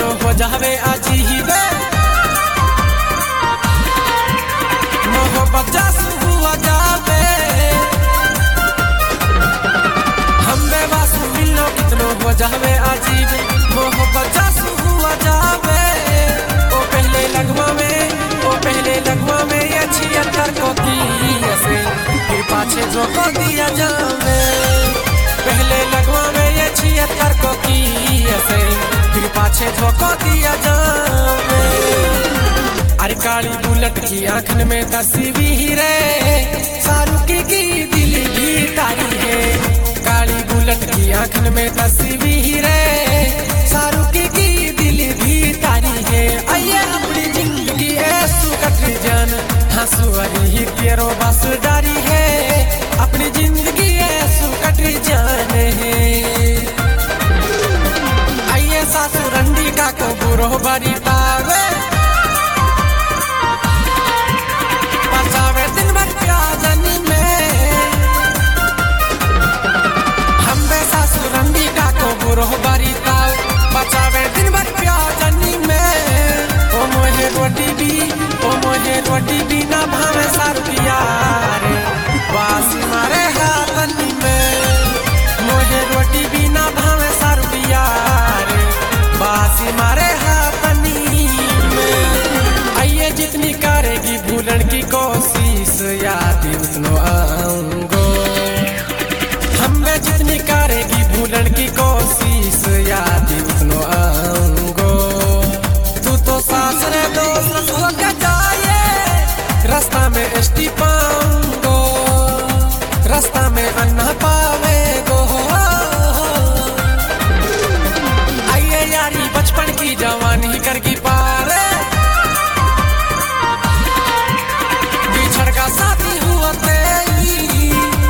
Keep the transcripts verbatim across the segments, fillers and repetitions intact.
कितनो हो जावे अजीबे मोहब्बत जासू हुआ जावे हम बेवासू मिलो कितनो हो जावे अजीब मोहब्बत जासू हुआ जावे ओ पहले लगवा में ओ पहले लगवा में ये छिहत्तर को की ऐसे फिर पाछे जो को दिया जावे पहले लगवा में ये छिहत्तर को की ऐसे फिर पाछे जो को दिया जावे अरे काली बुलेट की आंखन में तस्वीर शाहरुख की दिल की तारी है काली बुलेट की आंखन में तस्वीर शाहरुख की दिल की तारी है आइए अपनी जिंदगी ऐसू कटरी जान हंसुआरी ही तेरो बस डारी है अपनी जिंदगी ऐसू कटरी जान है आइए सासू रंडी का को बुरो बारी पावे बारी ताव बचावे दिन भर प्याजनी में ओ मोहे रोटी भी ओ मोहे रोटी भी ना भावे सारुपिया रे वासी मारे हाथनी में मोहे रोटी भी ना भावे सारुपिया रे वासी मारे हाथनी में आइए जितनी करेगी भूलन की कोशिश याद उतनो आऊंगो हमें जितनी करेगी भूलन की कोशिश याद उतनो आऊंगो तू तो सासरे दोस्त हो के जाए रास्ता में एसटी पाऊंगो रास्ता में अन्ना पावेगो आइए यारी बचपन की जवानी करगी पारे बिछड़ का साथी हुआ तेरी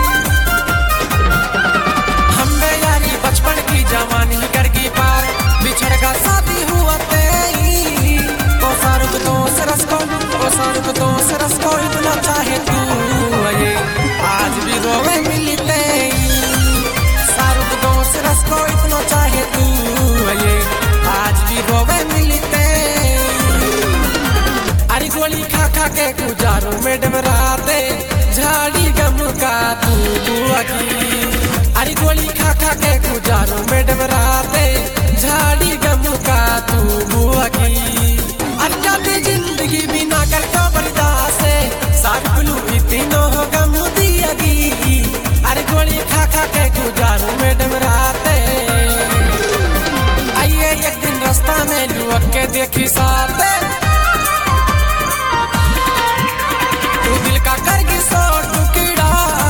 बचपन की जवानी करगी पार बिछड़ का शादी हुआ तेरी ओ शाहरुख तो सरस को ओ शाहरुख तो सरस को इतना चाहे तू ये आज भी रोवे मिलते शाहरुख तो सरस को इतना चाहे तू ये आज भी रोवे मिलते अरे गोली खा खा के गुजारो मैडम राते झाड़ी गम का तू बुआ की अरे गोली खा खा के गुजारो मैडम राते झाड़ी गम का तू बुआ की अरे जाती जिंदगी बिना कर तो बर्दाश्त से सारुलू इतनो हो गम दियागी अरे गोली खा खा के गुजारो मैडम राते आइए एक दिन रास्ता में लुक के देखी साथे तू दिल का करगी सो टुकड़ा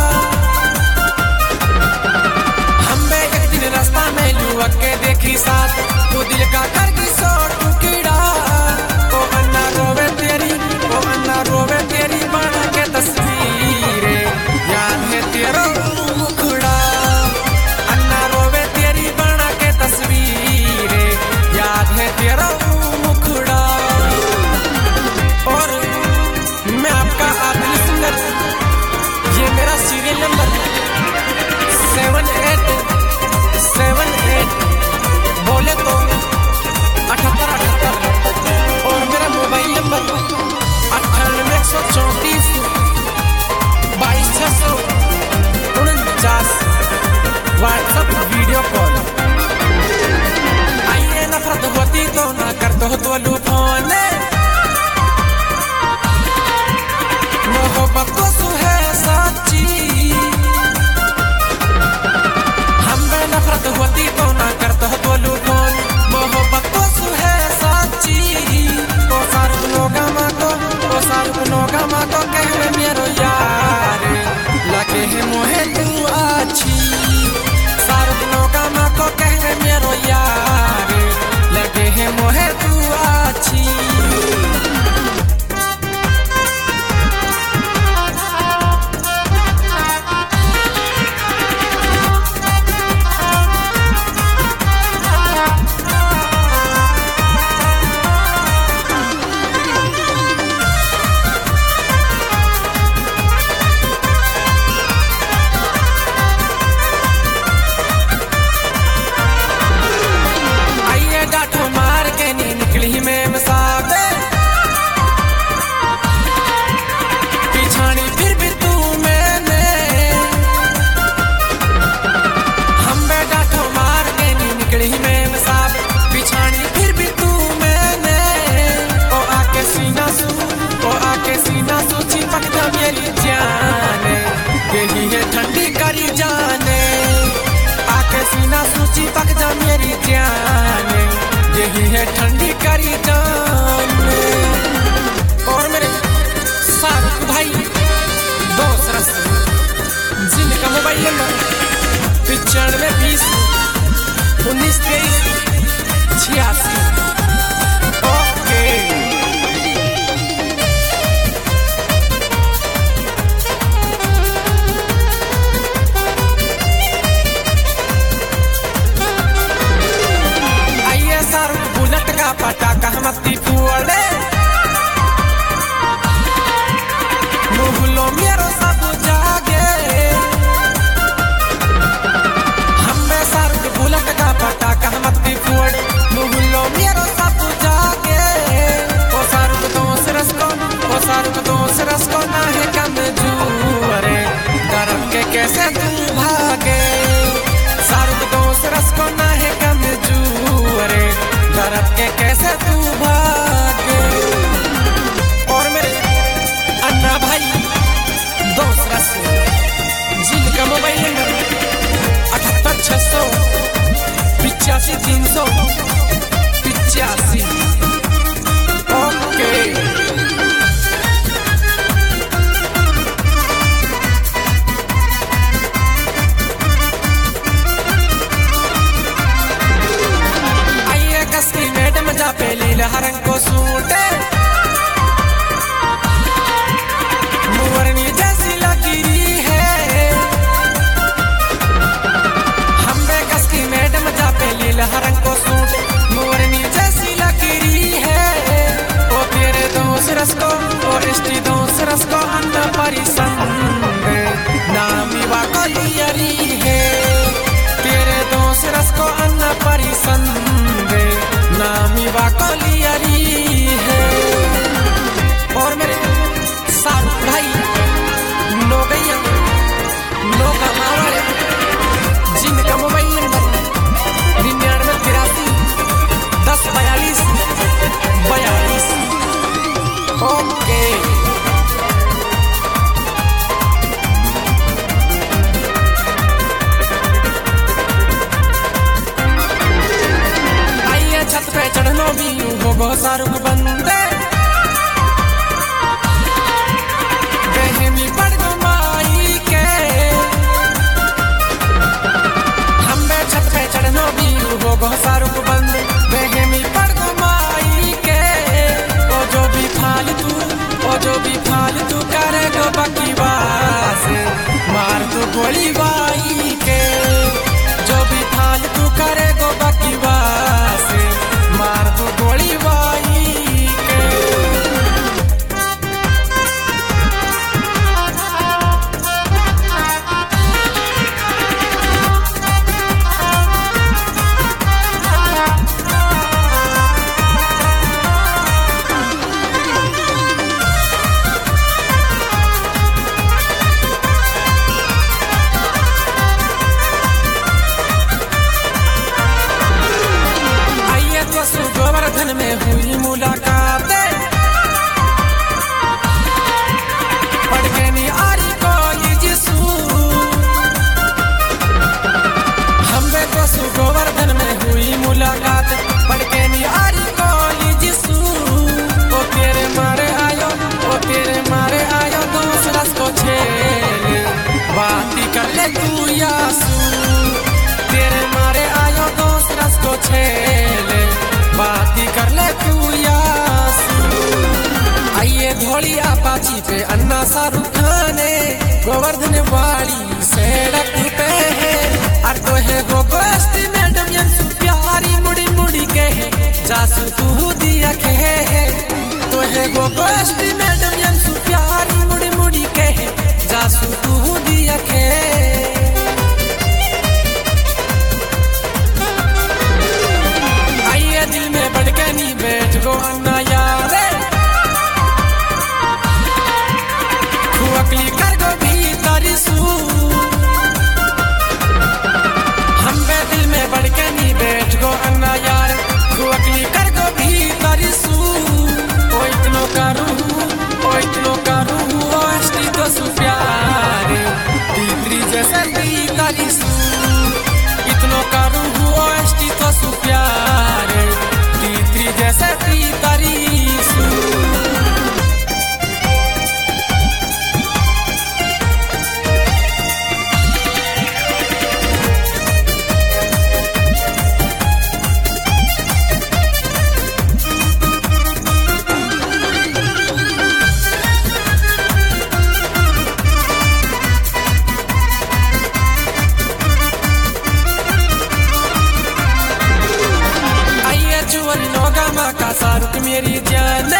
रास्ता में लुक के देखी साथ तू दिल का करगी सो टुकड़ा ओ अन्ना रोवे तेरी ओ अन्ना रोवे तेरी बना के तस्वीर याद है तेरा मुखड़ा अन्ना रोवे तेरी बना के तस्वीर याद है तेरा मुखड़ा और मैं आपका आदिल सिंगर ये मेरा serial number seven eight seven eight बोले तो अठहत्तर अठहत्तर और मेरा मोबाइल नंबर अट्ठानवे एक सौ चौंतीस बाईस छह सौ उनचास व्हाट्सएप वीडियो कॉल आइए नफरत होती तो ना कर दो तो लू फोन मोहब्बत तो सु है सच्ची नफरत होती तो ना करता हो तो लूटोन मोहब्बत तो सु है सच्ची ओ शाहरुख नोगा मा को ओ शाहरुख नोगा मा को कहवे मेरो यार लगे है मोहे तू अच्छी शाहरुख नोगा मा को कहवे मेरो यार लगे है मोहे तू अच्छी मेरी जान, यही है ठंडी करी जान। और मेरे साथ भाई दोस्त रस जिनका मोबाइल नंबर पिचानवे बीस उन्नीस तेईस छियासी। ओके पटाखा मत्ती फूले मुहलो मेरो सब जागे, हमें सारुक बुलट का पटाखा मत्ती फूले मुहलो मेरो सब जागे। ओ सारुक दोस्त रसको, ओ सारुक दोस्त रसको ना है कम जूरे, डर के कैसे तू भागे। सारुक दोस्त रसको ना है कम जूरे, डरब के कैसे तू भागे। और मेरे अन्ना भाई दोस्त रस जिनका मोबाइल नंबर अठहत्तर छह सौ पिचासी तीन सौ पिचासी। ओके पहली लहरन को सूटे मुरनी जैसी लगी है, हम्बे कस की मैडम जा पहली लहरन को सूटे मुरनी जैसी लगी है। ओ तेरे दोस्त रस को और इष्टी दोस्त रस को अन्ना परिसंग नामी वाकलियरी है। तेरे दोस्त रस को अन्ना परिसंग नामी वाकलियरी है। और मेरे साथ भाई नोगैया नोगा मावाड़े जिनका मोबाइल नंबर निन्यानवे तिरासी दस बयालीस बयालीस। ओके छत पे चढ़नो भी होगो सारुक बंदे, बहमी पड़ गो माई के। हम्बे छत पे चढ़नो भी होगो सारुक बंदे, बहमी पड़ गो माई के। ओ जो भी फालतू ओ जो भी फालतू करेगो बकवास, मार दो गोली बाई के। जो भी फालतू करेगो बकवास, मार दो गोली बाई के। गोवर्धन में हुई मुलाकातें, पढ़ के नी आरी कॉलेज सू। हम्बे तो सु गोवर्धन में हुई मुलाकात, पढ़ के नी आरी कॉलेज सू। ओ तेरे मारे आयो ओ तेरे मारे आयो दोस्त रस को छेले बाती कर ले तू यासू। तेरे मारे आयो दोस्त रस को छेले बाती कर ले तू यासू। आइए धोली अपाची पे अन्ना शाहरुख खाने गोवर्धन वाली सड़क पे है। और तो है गो गोश्त मैडम यंसु प्यारी मुड़ी मुड़ी के है जासू तू दिया के है। तो है गो गोश्त मैडम यंसु प्यारी मुड़ी मुड़ी के है जासू तू दिया के। दिल में बढ़ के नी बैठ गो अन्ना यारे, खुअकली कर गो भीतर सू। हम्बे दिल में बढ़ के नी बैठ गो अन्ना यार, खुअकली कर गो भीतर सू। ओ इतनो करू ओ इतनो करू ओ अष्टी तो सु प्यारे तीतरी जैसे भीतर सू। इतनो करू ओ अष्टी तो मेरी जान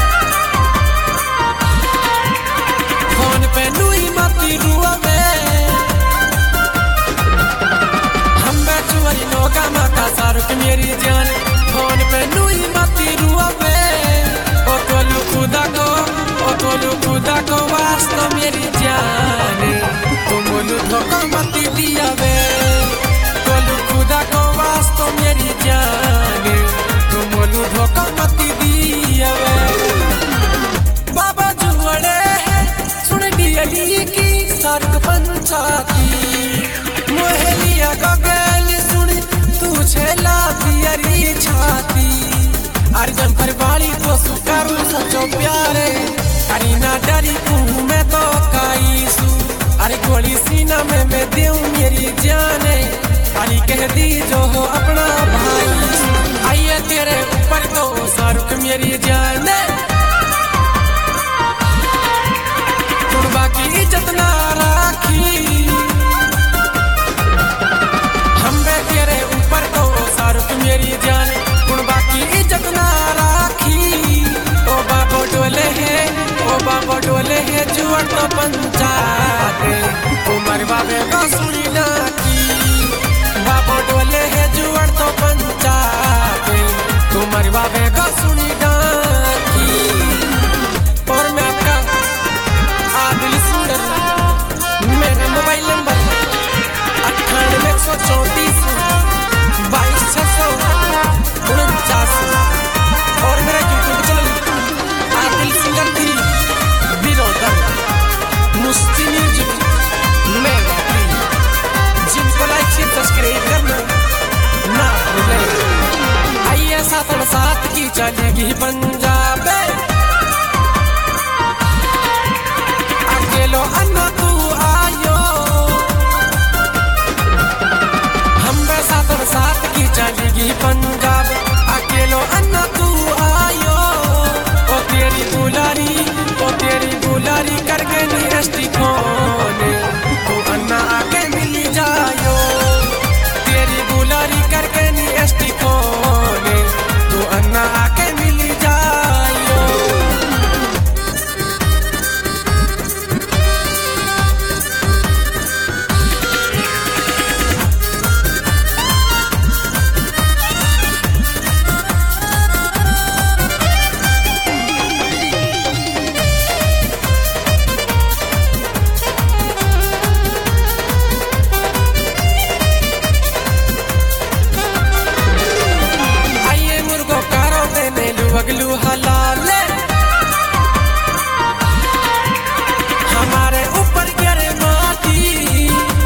फोन पे लुई मती रुआ में हम बैठुअरी नौका माता शाहरुख मेरी जान फोन पे लुई मती रुआ में ओ तोलू खुदा को ओ तोलू खुदा को वास्ता मेरी जान तुम बोलू धोखा मती दिया वे तोलू खुदा को वास्ता मेरी जान तुम बोलू धोखा मती दिया वे बाबा जुवड़े सुन दियली की सारुक पंचाती मोहलिया गगल सुन तू छेला दियरी छाती अर्जन पर बाली को सुकरू सचो प्यारे अरे ना डरी तू मैं तो काईसू अरे गोली सीना में मैं देऊं मेरी जाने अरे कह दी जो हो अपना भाई आइए तेरे ऊपर तो शाहरुख मेरी जाने कुर्बा की इज्जत ना राखी हम बे तेरे ऊपर तो शाहरुख मेरी जाने कुर्बा की इज्जत ना राखी ओ बाबो डोले है ओ बाबो डोले है जुआर तो पंचायत उमर बाबे का सुनी ना की बाबो डोले है जुआर तो पंचायत उमर बाबे का सुनी ना की और मैं आपका आदिल सुंदर मेरा मोबाइल नंबर अट्ठानवे एक सौ चौंतीस बाईस छह सौ उनचास और मेरा YouTube channel Adil singer three brother मुस्ती म्यूजिक में वापी जिनको लाइक शेयर सब्सक्राइब करना ना भूलें आइए साथ और साथ की चलेगी पंजाब अकेलो अन्ना तू आयो हम साथ और साथ की चलेगी पंजाब अकेलो अन्ना तू आयो ओ तेरी बुलारी ओ तेरी बुलारी करके नी एसटी कोने तू अन्ना आके मिली जायो तेरी बुलारी करके नी एसटी कोने तू अन्ना आके मिली जायो अगलू हलाले हमारे ऊपर गिरे माटी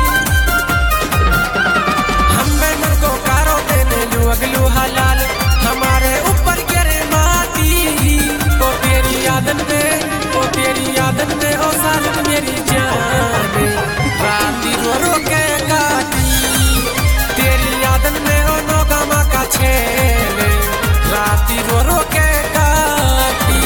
हम बेमर को कारो देने लू अगलू हलाल हमारे ऊपर गिरे माटी ओ तेरी यादन में ओ तेरी यादन में ओ सालक मेरी जान राती रो रो के काटी तेरी यादन में ओ नौगामा का छेले राती रो रो के काटी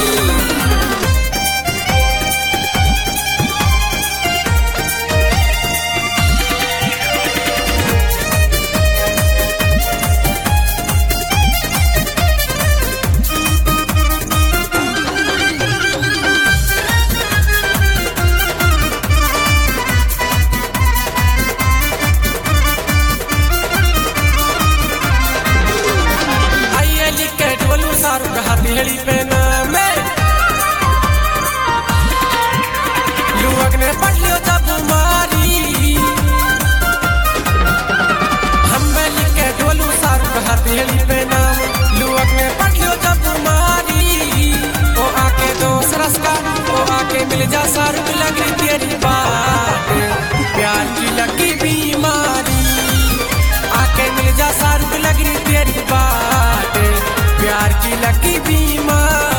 आइए लिख के ढोलू शाहरुख हथेली पे नाम लुअग ने पढ़ लियो जब मारी हम लिख के ढोलू शाहरुख हथेली पे नाम लुअग ने पढ़ लियो जब मारी ओ आके दोस्त रस्का ओ आके मिल जा शाहरुख लग रही तेरी बात प्यार की लगी बीमारी आके मिल जा शाहरुख लग रही तेरी बात प्यार की लगी बीमारी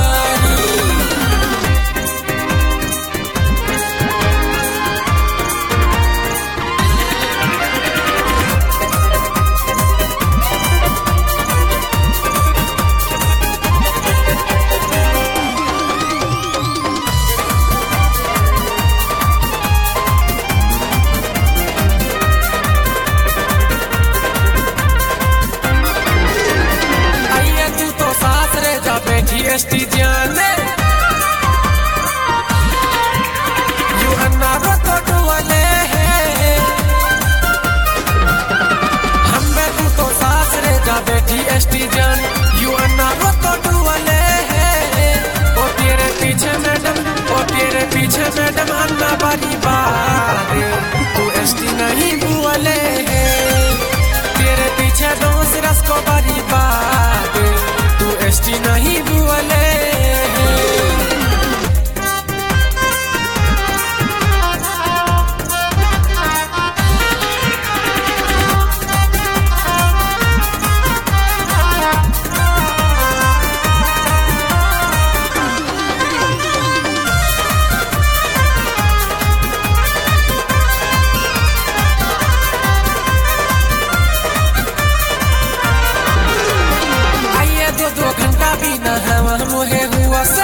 एस टी जाने यू अन्ना रो तो डुअले है हमें तू तो सास रे जा बेटी एस टी जान यू अन्ना रो तो डुअले है ओ तेरे पीछे मैडम ओ तेरे पीछे मैडम अन्ना बारी बात तू एस टी नहीं बुअले है तेरे पीछे दोस्त रस्को बारी बात तू एस टी नहीं बुअले दो घंटा भी न हवा मोहे हुआ से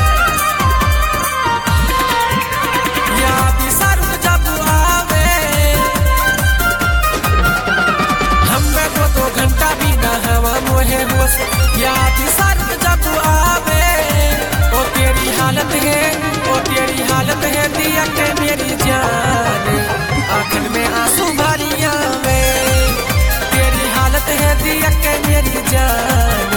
याद सारू जब आवे हमें दो दो घंटा भी न हवा मोहे हुआ से याद सारू जब आवे ओ तेरी हालत है ओ तेरी हालत है दिया के मेरी जान आंखन में आंसू भरी आवे तेरी हालत है दिया के मेरी जान